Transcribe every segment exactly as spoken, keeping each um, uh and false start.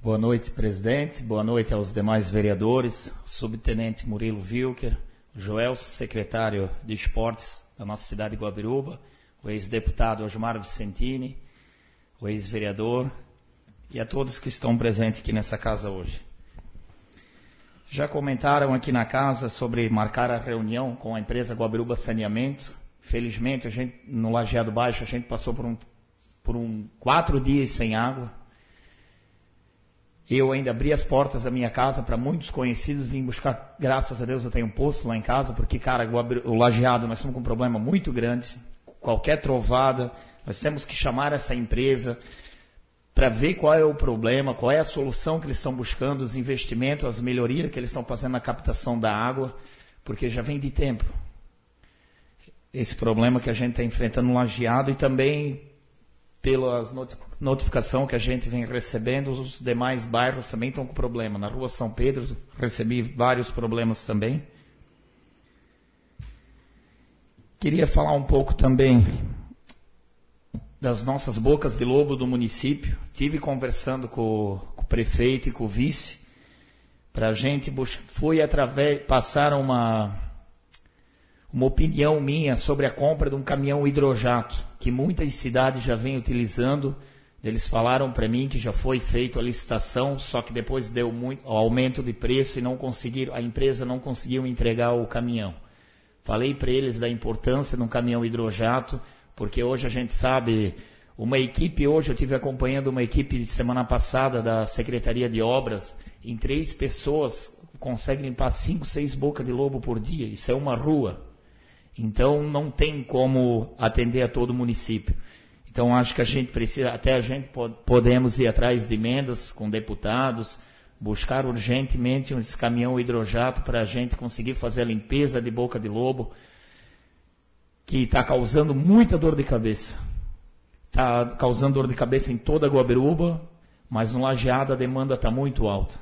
Boa noite, presidente. Boa noite aos demais vereadores, subtenente Murilo Wilker, Joel, secretário de Esportes da nossa cidade de Guabiruba, o ex-deputado Osmar Vicentini, o ex-vereador e a todos que estão presentes aqui nessa casa hoje. Já comentaram aqui na casa sobre marcar a reunião com a empresa Guabiruba Saneamento. Felizmente, a gente, no Lajeado Baixo, a gente passou por, um, por um, quatro dias sem água. Eu ainda abri as portas da minha casa para muitos conhecidos, vim buscar, graças a Deus eu tenho um posto lá em casa, porque, cara, o Lajeado, nós estamos com um problema muito grande. Qualquer trovada, nós temos que chamar essa empresa para ver qual é o problema, qual é a solução que eles estão buscando, os investimentos, as melhorias que eles estão fazendo na captação da água, porque já vem de tempo esse problema que a gente está enfrentando no Lajeado e também pelas notificações que a gente vem recebendo, os demais bairros também estão com problema. Na rua São Pedro, recebi vários problemas também. Queria falar um pouco também das nossas bocas de lobo do município. Tive conversando com, com o prefeito e com o vice, para a gente buscar, foi através, passaram uma, uma opinião minha sobre a compra de um caminhão hidrojato, que muitas cidades já vêm utilizando. Eles falaram para mim que já foi feita a licitação, só que depois deu muito aumento de preço e não conseguiram, a empresa não conseguiu entregar o caminhão. Falei para eles da importância de um caminhão hidrojato, porque hoje a gente sabe, uma equipe, hoje eu estive acompanhando uma equipe de semana passada da Secretaria de Obras, em três pessoas conseguem limpar cinco, seis bocas de lobo por dia, isso é uma rua. Então não tem como atender a todo o município. Então acho que a gente precisa, até a gente pode, podemos ir atrás de emendas com deputados, buscar urgentemente esse caminhão hidrojato para a gente conseguir fazer a limpeza de boca de lobo, que está causando muita dor de cabeça. Está causando dor de cabeça em toda a Guabiruba, mas no Lajeado a demanda está muito alta.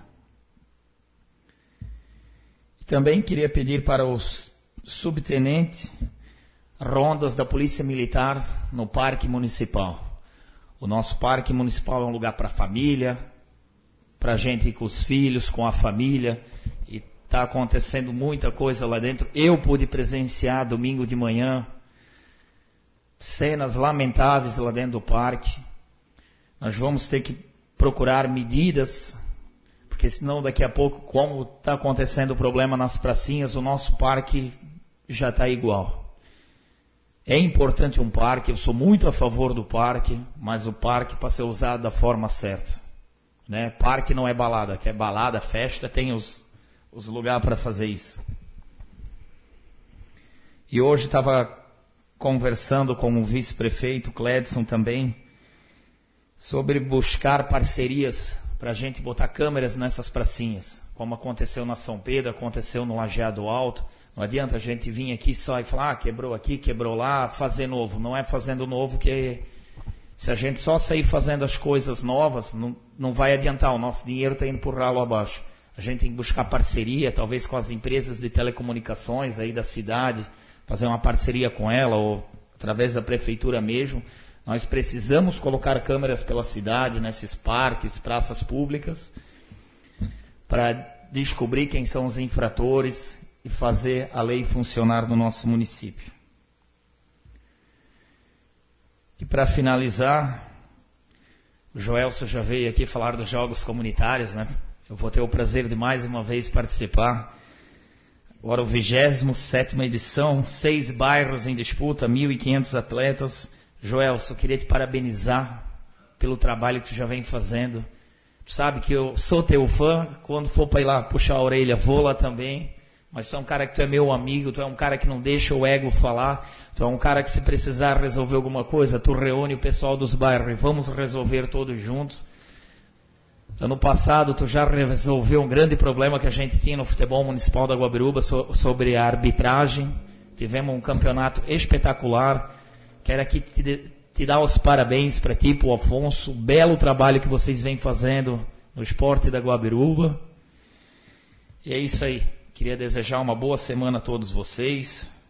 E também queria pedir para os subtenentes rondas da Polícia Militar no Parque Municipal. O nosso Parque Municipal é um lugar para a família, para a gente ir com os filhos, com a família, e está acontecendo muita coisa lá dentro. Eu pude presenciar domingo de manhã cenas lamentáveis lá dentro do parque. Nós vamos ter que procurar medidas, porque senão daqui a pouco, como está acontecendo o problema nas pracinhas, o nosso parque já está igual. É importante um parque, eu sou muito a favor do parque, mas o parque para ser usado da forma certa. Né? Parque não é balada, que é balada, festa, tem os, os lugares para fazer isso. E hoje estava conversando com o vice-prefeito Cledson também, sobre buscar parcerias para a gente botar câmeras nessas pracinhas, como aconteceu na São Pedro, aconteceu no Lajeado Alto. Não adianta a gente vir aqui só e falar, ah, quebrou aqui, quebrou lá, fazer novo. Não é fazendo novo que, se a gente só sair fazendo as coisas novas, não, não vai adiantar, o nosso dinheiro está indo por ralo abaixo. A gente tem que buscar parceria, talvez com as empresas de telecomunicações aí da cidade, fazer uma parceria com ela, ou através da prefeitura mesmo. Nós precisamos colocar câmeras pela cidade, nesses parques, praças públicas, para descobrir quem são os infratores e fazer a lei funcionar no nosso município. E para finalizar, o Joelson já veio aqui falar dos jogos comunitários, né? Eu vou ter o prazer de mais uma vez participar. Agora o vigésima sétima edição, seis bairros em disputa, mil e quinhentos atletas. Joelson, eu queria te parabenizar pelo trabalho que tu já vem fazendo. Tu sabe que eu sou teu fã, quando for para ir lá puxar a orelha, vou lá também. Mas tu é um cara que tu é meu amigo, tu é um cara que não deixa o ego falar, tu é um cara que se precisar resolver alguma coisa, tu reúne o pessoal dos bairros e vamos resolver todos juntos. Ano passado tu já resolveu um grande problema que a gente tinha no futebol municipal da Guabiruba so, sobre a arbitragem. Tivemos um campeonato espetacular. Quero aqui te, te dar os parabéns para ti, para o Afonso, o belo trabalho que vocês vêm fazendo no esporte da Guabiruba. E é isso aí. Queria desejar uma boa semana a todos vocês.